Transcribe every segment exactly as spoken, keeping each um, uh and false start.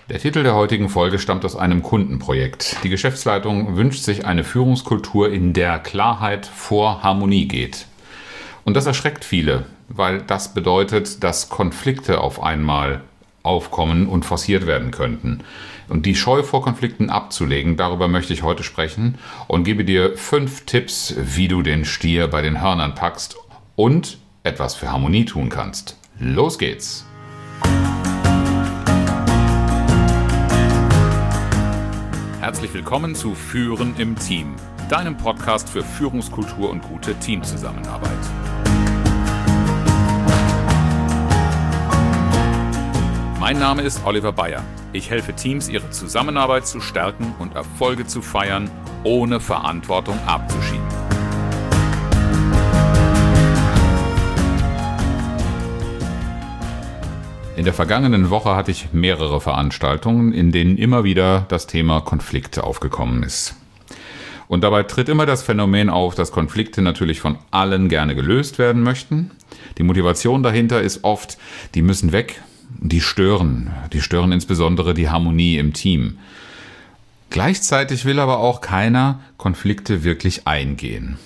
Der Titel der heutigen Folge stammt aus einem Kundenprojekt. Die Geschäftsleitung wünscht sich eine Führungskultur, in der Klarheit vor Harmonie geht. Und das erschreckt viele, weil das bedeutet, dass Konflikte auf einmal aufkommen und forciert werden könnten. Und die Scheu vor Konflikten abzulegen, darüber möchte ich heute sprechen und gebe dir fünf Tipps, wie du den Stier bei den Hörnern packst und etwas für Harmonie tun kannst. Los geht's! Herzlich willkommen zu Führen im Team, deinem Podcast für Führungskultur und gute Teamzusammenarbeit. Mein Name ist Oliver Bayer. Ich helfe Teams, ihre Zusammenarbeit zu stärken und Erfolge zu feiern, ohne Verantwortung abzuschieben. In der vergangenen Woche hatte ich mehrere Veranstaltungen, in denen immer wieder das Thema Konflikte aufgekommen ist. Und dabei tritt immer das Phänomen auf, dass Konflikte natürlich von allen gerne gelöst werden möchten. Die Motivation dahinter ist oft, die müssen weg, die stören. Die stören insbesondere die Harmonie im Team. Gleichzeitig will aber auch keiner Konflikte wirklich eingehen.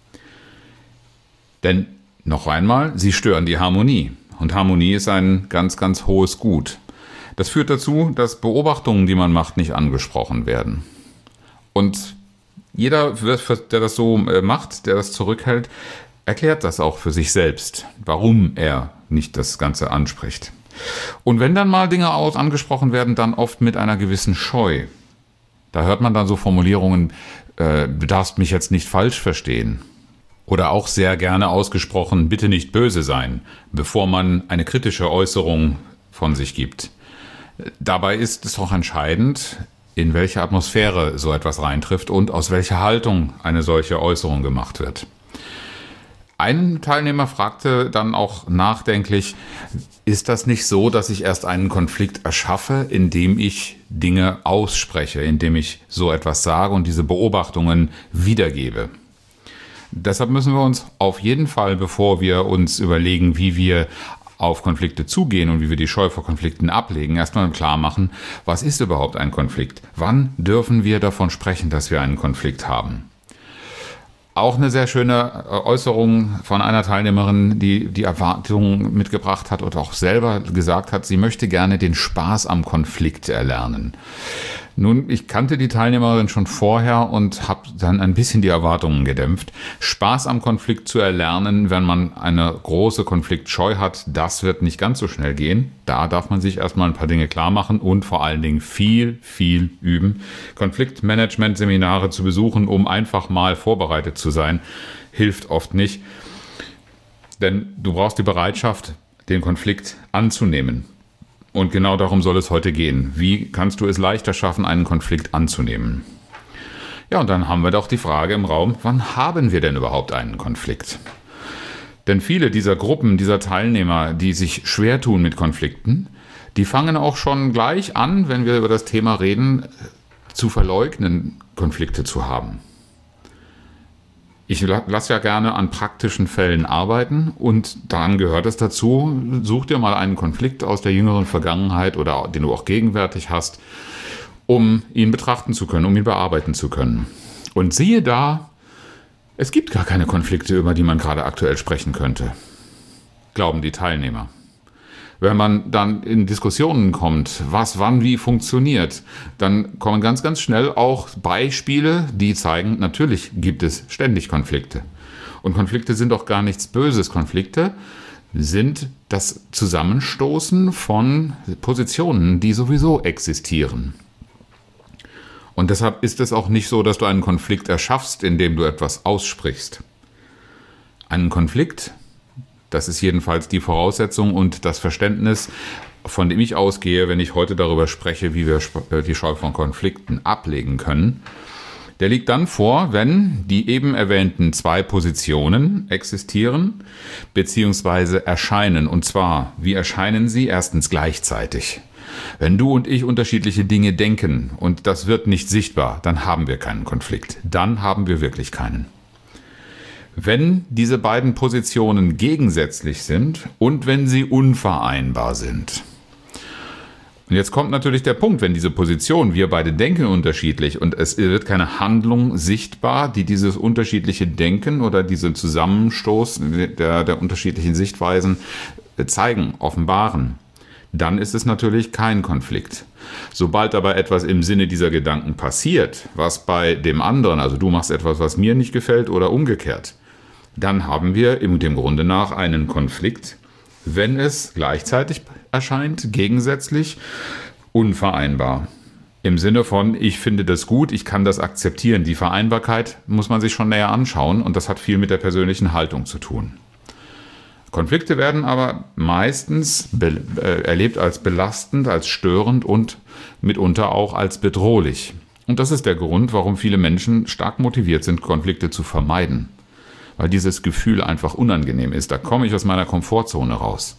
Denn, noch einmal, sie stören die Harmonie. Und Harmonie ist ein ganz, ganz hohes Gut. Das führt dazu, dass Beobachtungen, die man macht, nicht angesprochen werden. Und jeder, der das so macht, der das zurückhält, erklärt das auch für sich selbst, warum er nicht das Ganze anspricht. Und wenn dann mal Dinge aus angesprochen werden, dann oft mit einer gewissen Scheu. Da hört man dann so Formulierungen, äh, du darfst mich jetzt nicht falsch verstehen. Oder auch sehr gerne ausgesprochen, bitte nicht böse sein, bevor man eine kritische Äußerung von sich gibt. Dabei ist es auch entscheidend, in welche Atmosphäre so etwas reintrifft und aus welcher Haltung eine solche Äußerung gemacht wird. Ein Teilnehmer fragte dann auch nachdenklich, ist das nicht so, dass ich erst einen Konflikt erschaffe, indem ich Dinge ausspreche, indem ich so etwas sage und diese Beobachtungen wiedergebe? Deshalb müssen wir uns auf jeden Fall, bevor wir uns überlegen, wie wir auf Konflikte zugehen und wie wir die Scheu vor Konflikten ablegen, erstmal klar machen, was ist überhaupt ein Konflikt? Wann dürfen wir davon sprechen, dass wir einen Konflikt haben? Auch eine sehr schöne Äußerung von einer Teilnehmerin, die die Erwartungen mitgebracht hat und auch selber gesagt hat, sie möchte gerne den Spaß am Konflikt erlernen. Nun, ich kannte die Teilnehmerin schon vorher und habe dann ein bisschen die Erwartungen gedämpft. Spaß am Konflikt zu erlernen, wenn man eine große Konfliktscheu hat, das wird nicht ganz so schnell gehen. Da darf man sich erstmal ein paar Dinge klar machen und vor allen Dingen viel, viel üben. Konfliktmanagement-Seminare zu besuchen, um einfach mal vorbereitet zu sein, hilft oft nicht. Denn du brauchst die Bereitschaft, den Konflikt anzunehmen. Und genau darum soll es heute gehen. Wie kannst du es leichter schaffen, einen Konflikt anzunehmen? Ja, und dann haben wir doch die Frage im Raum, wann haben wir denn überhaupt einen Konflikt? Denn viele dieser Gruppen, dieser Teilnehmer, die sich schwer tun mit Konflikten, die fangen auch schon gleich an, wenn wir über das Thema reden, zu verleugnen, Konflikte zu haben. Ich lasse ja gerne an praktischen Fällen arbeiten und dann gehört es dazu, such dir mal einen Konflikt aus der jüngeren Vergangenheit oder den du auch gegenwärtig hast, um ihn betrachten zu können, um ihn bearbeiten zu können. Und siehe da, es gibt gar keine Konflikte, über die man gerade aktuell sprechen könnte, glauben die Teilnehmer. Wenn man dann in Diskussionen kommt, was wann wie funktioniert, dann kommen ganz, ganz schnell auch Beispiele, die zeigen, natürlich gibt es ständig Konflikte. Und Konflikte sind auch gar nichts Böses. Konflikte sind das Zusammenstoßen von Positionen, die sowieso existieren. Und deshalb ist es auch nicht so, dass du einen Konflikt erschaffst, indem du etwas aussprichst. Einen Konflikt, das ist jedenfalls die Voraussetzung und das Verständnis, von dem ich ausgehe, wenn ich heute darüber spreche, wie wir die Scheu von Konflikten ablegen können. Der liegt dann vor, wenn die eben erwähnten zwei Positionen existieren bzw. erscheinen. Und zwar, wie erscheinen sie? Erstens gleichzeitig. Wenn du und ich unterschiedliche Dinge denken und das wird nicht sichtbar, dann haben wir keinen Konflikt. Dann haben wir wirklich keinen. Wenn diese beiden Positionen gegensätzlich sind und wenn sie unvereinbar sind. Und jetzt kommt natürlich der Punkt, wenn diese Position, wir beide denken unterschiedlich und es wird keine Handlung sichtbar, die dieses unterschiedliche Denken oder diesen Zusammenstoß der, der unterschiedlichen Sichtweisen zeigen, offenbaren, dann ist es natürlich kein Konflikt. Sobald aber etwas im Sinne dieser Gedanken passiert, was bei dem anderen, also du machst etwas, was mir nicht gefällt oder umgekehrt, dann haben wir im dem Grunde nach einen Konflikt, wenn es gleichzeitig erscheint, gegensätzlich, unvereinbar. Im Sinne von, ich finde das gut, ich kann das akzeptieren. Die Vereinbarkeit muss man sich schon näher anschauen und das hat viel mit der persönlichen Haltung zu tun. Konflikte werden aber meistens be- äh, erlebt als belastend, als störend und mitunter auch als bedrohlich. Und das ist der Grund, warum viele Menschen stark motiviert sind, Konflikte zu vermeiden. Weil dieses Gefühl einfach unangenehm ist. Da komme ich aus meiner Komfortzone raus.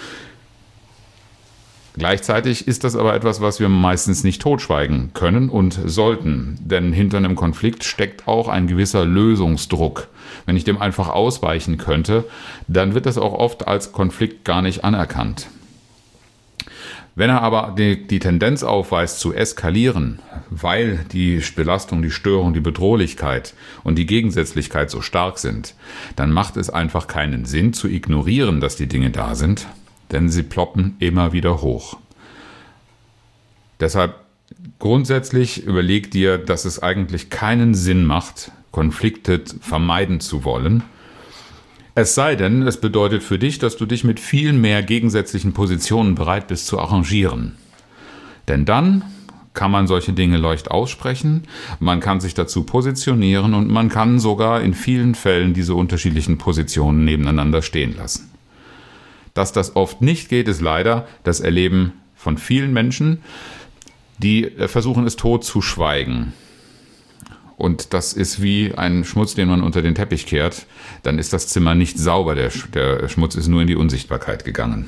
Gleichzeitig ist das aber etwas, was wir meistens nicht totschweigen können und sollten. Denn hinter einem Konflikt steckt auch ein gewisser Lösungsdruck. Wenn ich dem einfach ausweichen könnte, dann wird das auch oft als Konflikt gar nicht anerkannt. Wenn er aber die, die Tendenz aufweist zu eskalieren, weil die Belastung, die Störung, die Bedrohlichkeit und die Gegensätzlichkeit so stark sind, dann macht es einfach keinen Sinn zu ignorieren, dass die Dinge da sind, denn sie ploppen immer wieder hoch. Deshalb grundsätzlich überleg dir, dass es eigentlich keinen Sinn macht, Konflikte vermeiden zu wollen. Es sei denn, es bedeutet für dich, dass du dich mit viel mehr gegensätzlichen Positionen bereit bist zu arrangieren. Denn dann kann man solche Dinge leicht aussprechen, man kann sich dazu positionieren und man kann sogar in vielen Fällen diese unterschiedlichen Positionen nebeneinander stehen lassen. Dass das oft nicht geht, ist leider das Erleben von vielen Menschen, die versuchen, es tot zu schweigen. Und das ist wie ein Schmutz, den man unter den Teppich kehrt. Dann ist das Zimmer nicht sauber. Der, der Schmutz ist nur in die Unsichtbarkeit gegangen.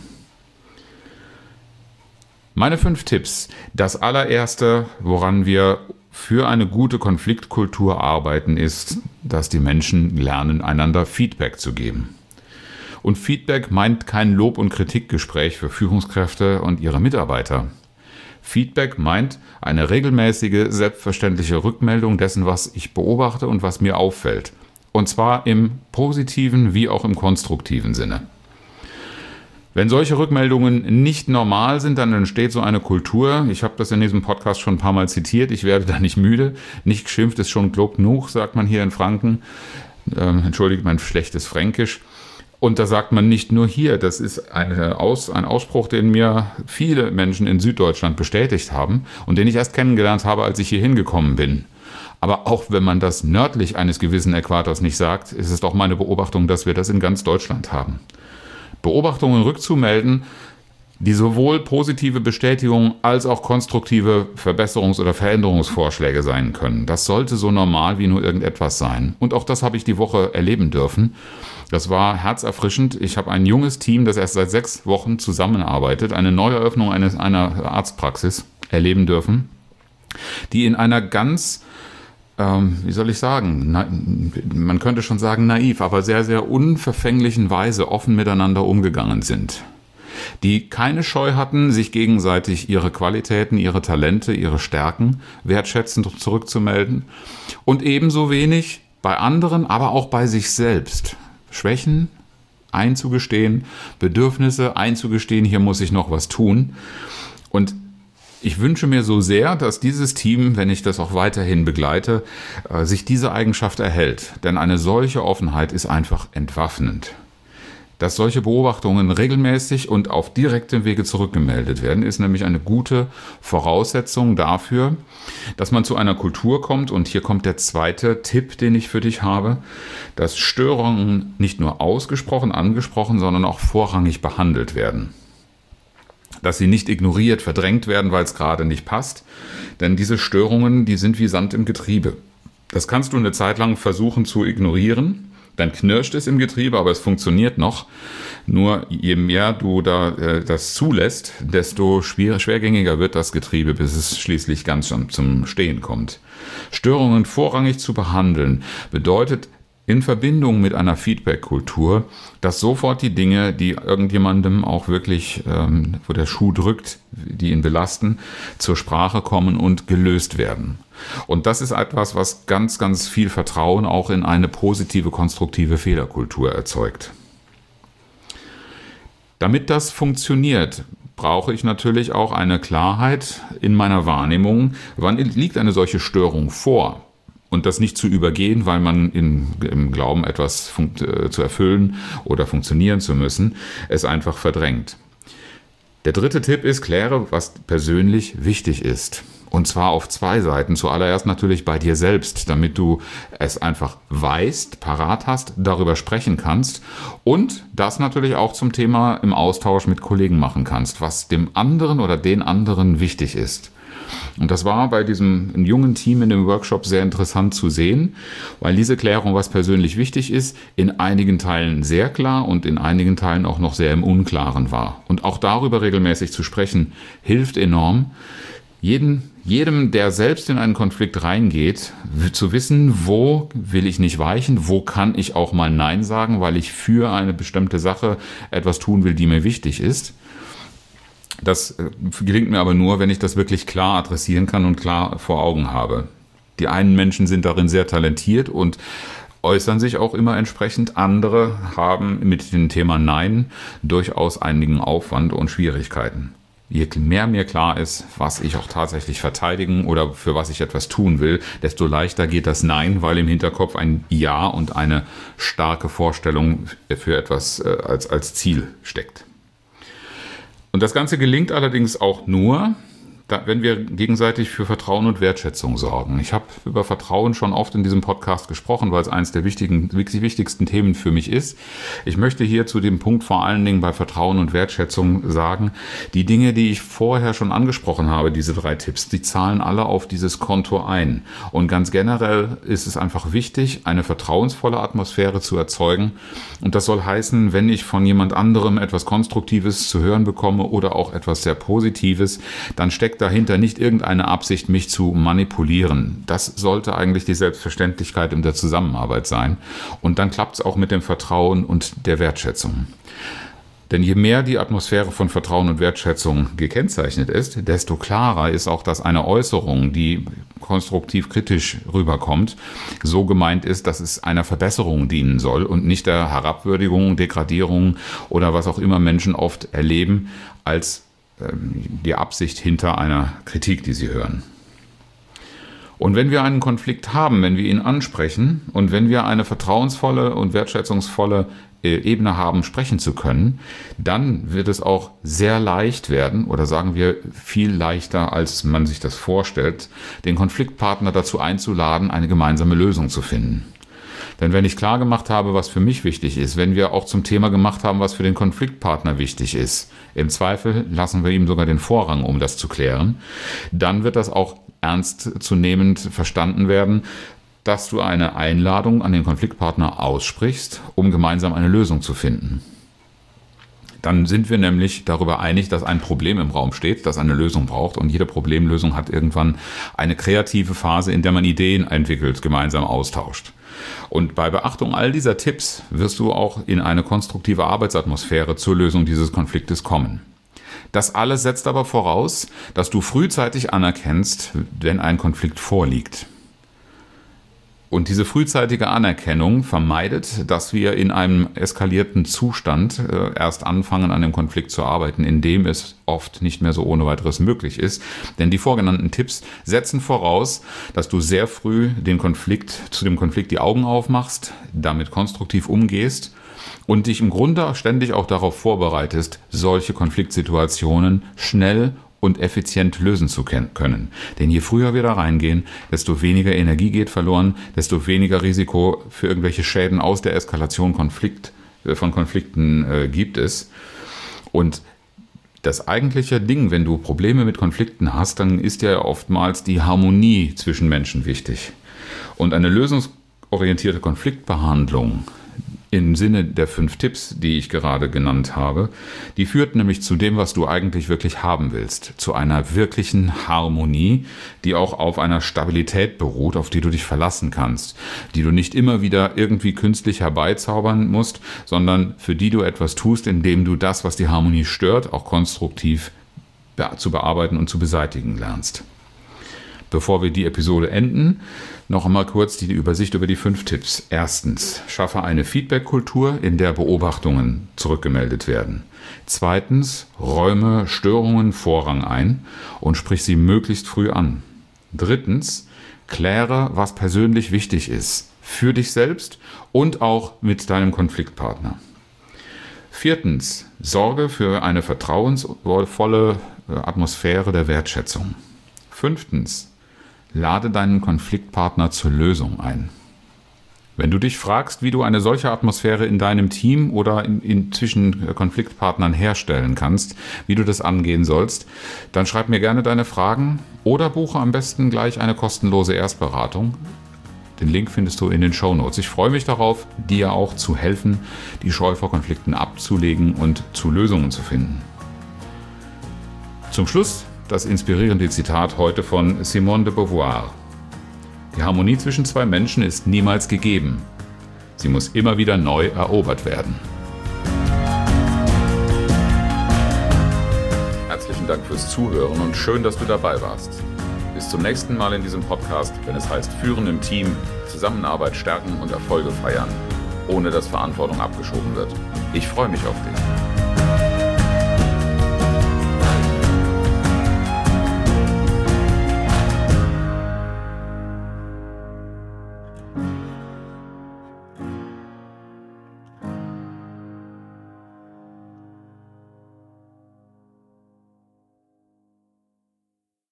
Meine fünf Tipps. Das allererste, woran wir für eine gute Konfliktkultur arbeiten, ist, dass die Menschen lernen, einander Feedback zu geben. Und Feedback meint kein Lob- und Kritikgespräch für Führungskräfte und ihre Mitarbeiter. Feedback meint eine regelmäßige, selbstverständliche Rückmeldung dessen, was ich beobachte und was mir auffällt. Und zwar im positiven wie auch im konstruktiven Sinne. Wenn solche Rückmeldungen nicht normal sind, dann entsteht so eine Kultur. Ich habe das in diesem Podcast schon ein paar Mal zitiert. Ich werde da nicht müde. Nicht geschimpft ist schon klug genug, sagt man hier in Franken. Ähm, entschuldigt mein schlechtes Fränkisch. Und da sagt man nicht nur hier, das ist eine Aus, ein Ausspruch, den mir viele Menschen in Süddeutschland bestätigt haben und den ich erst kennengelernt habe, als ich hier hingekommen bin. Aber auch wenn man das nördlich eines gewissen Äquators nicht sagt, ist es doch meine Beobachtung, dass wir das in ganz Deutschland haben. Beobachtungen rückzumelden, die sowohl positive Bestätigungen als auch konstruktive Verbesserungs- oder Veränderungsvorschläge sein können. Das sollte so normal wie nur irgendetwas sein. Und auch das habe ich die Woche erleben dürfen. Das war herzerfrischend. Ich habe ein junges Team, das erst seit sechs Wochen zusammenarbeitet, eine Neueröffnung eines, einer Arztpraxis erleben dürfen, die in einer ganz, ähm, wie soll ich sagen, na, man könnte schon sagen naiv, aber sehr, sehr unverfänglichen Weise offen miteinander umgegangen sind. Die keine Scheu hatten, sich gegenseitig ihre Qualitäten, ihre Talente, ihre Stärken wertschätzend zurückzumelden und ebenso wenig bei anderen, aber auch bei sich selbst Schwächen einzugestehen, Bedürfnisse einzugestehen, hier muss ich noch was tun. Und ich wünsche mir so sehr, dass dieses Team, wenn ich das auch weiterhin begleite, sich diese Eigenschaft erhält. Denn eine solche Offenheit ist einfach entwaffnend. Dass solche Beobachtungen regelmäßig und auf direktem Wege zurückgemeldet werden, ist nämlich eine gute Voraussetzung dafür, dass man zu einer Kultur kommt. Und hier kommt der zweite Tipp, den ich für dich habe, dass Störungen nicht nur ausgesprochen, angesprochen, sondern auch vorrangig behandelt werden. Dass sie nicht ignoriert, verdrängt werden, weil es gerade nicht passt. Denn diese Störungen, die sind wie Sand im Getriebe. Das kannst du eine Zeit lang versuchen zu ignorieren. Dann knirscht es im Getriebe, aber es funktioniert noch. Nur je mehr du da äh, das zulässt, desto schwer, schwergängiger wird das Getriebe, bis es schließlich ganz zum Stehen kommt. Störungen vorrangig zu behandeln bedeutet in Verbindung mit einer Feedback-Kultur, dass sofort die Dinge, die irgendjemandem auch wirklich, ähm, wo der Schuh drückt, die ihn belasten, zur Sprache kommen und gelöst werden. Und das ist etwas, was ganz, ganz viel Vertrauen auch in eine positive, konstruktive Fehlerkultur erzeugt. Damit das funktioniert, brauche ich natürlich auch eine Klarheit in meiner Wahrnehmung, wann liegt eine solche Störung vor. Und das nicht zu übergehen, weil man in, im Glauben, etwas funkt, äh, zu erfüllen oder funktionieren zu müssen, es einfach verdrängt. Der dritte Tipp ist, kläre, was persönlich wichtig ist. Und zwar auf zwei Seiten. Zuallererst natürlich bei dir selbst, damit du es einfach weißt, parat hast, darüber sprechen kannst und das natürlich auch zum Thema im Austausch mit Kollegen machen kannst, was dem anderen oder den anderen wichtig ist. Und das war bei diesem jungen Team in dem Workshop sehr interessant zu sehen, weil diese Klärung, was persönlich wichtig ist, in einigen Teilen sehr klar und in einigen Teilen auch noch sehr im Unklaren war. Und auch darüber regelmäßig zu sprechen, hilft enorm, jeden, jedem, der selbst in einen Konflikt reingeht, zu wissen, wo will ich nicht weichen, wo kann ich auch mal Nein sagen, weil ich für eine bestimmte Sache etwas tun will, die mir wichtig ist. Das gelingt mir aber nur, wenn ich das wirklich klar adressieren kann und klar vor Augen habe. Die einen Menschen sind darin sehr talentiert und äußern sich auch immer entsprechend. Andere haben mit dem Thema Nein durchaus einigen Aufwand und Schwierigkeiten. Je mehr mir klar ist, was ich auch tatsächlich verteidigen oder für was ich etwas tun will, desto leichter geht das Nein, weil im Hinterkopf ein Ja und eine starke Vorstellung für etwas als, als Ziel steckt. Und das Ganze gelingt allerdings auch nur, wenn wir gegenseitig für Vertrauen und Wertschätzung sorgen. Ich habe über Vertrauen schon oft in diesem Podcast gesprochen, weil es eines der wichtigen, wichtigsten Themen für mich ist. Ich möchte hier zu dem Punkt vor allen Dingen bei Vertrauen und Wertschätzung sagen, die Dinge, die ich vorher schon angesprochen habe, diese drei Tipps, die zahlen alle auf dieses Konto ein. Und ganz generell ist es einfach wichtig, eine vertrauensvolle Atmosphäre zu erzeugen. Und das soll heißen, wenn ich von jemand anderem etwas Konstruktives zu hören bekomme oder auch etwas sehr Positives, dann steckt dahinter nicht irgendeine Absicht, mich zu manipulieren. Das sollte eigentlich die Selbstverständlichkeit in der Zusammenarbeit sein. Und dann klappt es auch mit dem Vertrauen und der Wertschätzung. Denn je mehr die Atmosphäre von Vertrauen und Wertschätzung gekennzeichnet ist, desto klarer ist auch, dass eine Äußerung, die konstruktiv kritisch rüberkommt, so gemeint ist, dass es einer Verbesserung dienen soll und nicht der Herabwürdigung, Degradierung oder was auch immer Menschen oft erleben als die Absicht hinter einer Kritik, die sie hören. Und wenn wir einen Konflikt haben, wenn wir ihn ansprechen und wenn wir eine vertrauensvolle und wertschätzungsvolle Ebene haben, sprechen zu können, dann wird es auch sehr leicht werden, oder sagen wir viel leichter, als man sich das vorstellt, den Konfliktpartner dazu einzuladen, eine gemeinsame Lösung zu finden. Denn wenn ich klar gemacht habe, was für mich wichtig ist, wenn wir auch zum Thema gemacht haben, was für den Konfliktpartner wichtig ist, im Zweifel lassen wir ihm sogar den Vorrang, um das zu klären, dann wird das auch ernstzunehmend verstanden werden, dass du eine Einladung an den Konfliktpartner aussprichst, um gemeinsam eine Lösung zu finden. Dann sind wir nämlich darüber einig, dass ein Problem im Raum steht, das eine Lösung braucht. Und jede Problemlösung hat irgendwann eine kreative Phase, in der man Ideen entwickelt, gemeinsam austauscht. Und bei Beachtung all dieser Tipps wirst du auch in eine konstruktive Arbeitsatmosphäre zur Lösung dieses Konfliktes kommen. Das alles setzt aber voraus, dass du frühzeitig anerkennst, wenn ein Konflikt vorliegt. Und diese frühzeitige Anerkennung vermeidet, dass wir in einem eskalierten Zustand äh, erst anfangen, an dem Konflikt zu arbeiten, in dem es oft nicht mehr so ohne weiteres möglich ist. Denn die vorgenannten Tipps setzen voraus, dass du sehr früh den Konflikt, zu dem Konflikt die Augen aufmachst, damit konstruktiv umgehst und dich im Grunde ständig auch darauf vorbereitest, solche Konfliktsituationen schnell und effizient lösen zu können. Denn je früher wir da reingehen, desto weniger Energie geht verloren, desto weniger Risiko für irgendwelche Schäden aus der Eskalation Konflikt, von Konflikten äh, gibt es. Und das eigentliche Ding, wenn du Probleme mit Konflikten hast, dann ist ja oftmals die Harmonie zwischen Menschen wichtig. Und eine lösungsorientierte Konfliktbehandlung im Sinne der fünf Tipps, die ich gerade genannt habe. Die führt nämlich zu dem, was du eigentlich wirklich haben willst. Zu einer wirklichen Harmonie, die auch auf einer Stabilität beruht, auf die du dich verlassen kannst. Die du nicht immer wieder irgendwie künstlich herbeizaubern musst, sondern für die du etwas tust, indem du das, was die Harmonie stört, auch konstruktiv zu bearbeiten und zu beseitigen lernst. Bevor wir die Episode enden, noch einmal kurz die Übersicht über die fünf Tipps. Erstens, schaffe eine Feedback-Kultur, in der Beobachtungen zurückgemeldet werden. Zweitens, räume Störungen Vorrang ein und sprich sie möglichst früh an. Drittens, kläre, was persönlich wichtig ist, für dich selbst und auch mit deinem Konfliktpartner. Viertens, sorge für eine vertrauensvolle Atmosphäre der Wertschätzung. Fünftens, lade deinen Konfliktpartner zur Lösung ein. Wenn du dich fragst, wie du eine solche Atmosphäre in deinem Team oder in, in zwischen Konfliktpartnern herstellen kannst, wie du das angehen sollst, dann schreib mir gerne deine Fragen oder buche am besten gleich eine kostenlose Erstberatung. Den Link findest du in den Shownotes. Ich freue mich darauf, dir auch zu helfen, die Scheu vor Konflikten abzulegen und zu Lösungen zu finden. Zum Schluss das inspirierende Zitat heute von Simone de Beauvoir. Die Harmonie zwischen zwei Menschen ist niemals gegeben. Sie muss immer wieder neu erobert werden. Herzlichen Dank fürs Zuhören und schön, dass du dabei warst. Bis zum nächsten Mal in diesem Podcast, wenn es heißt Führen im Team, Zusammenarbeit stärken und Erfolge feiern, ohne dass Verantwortung abgeschoben wird. Ich freue mich auf dich.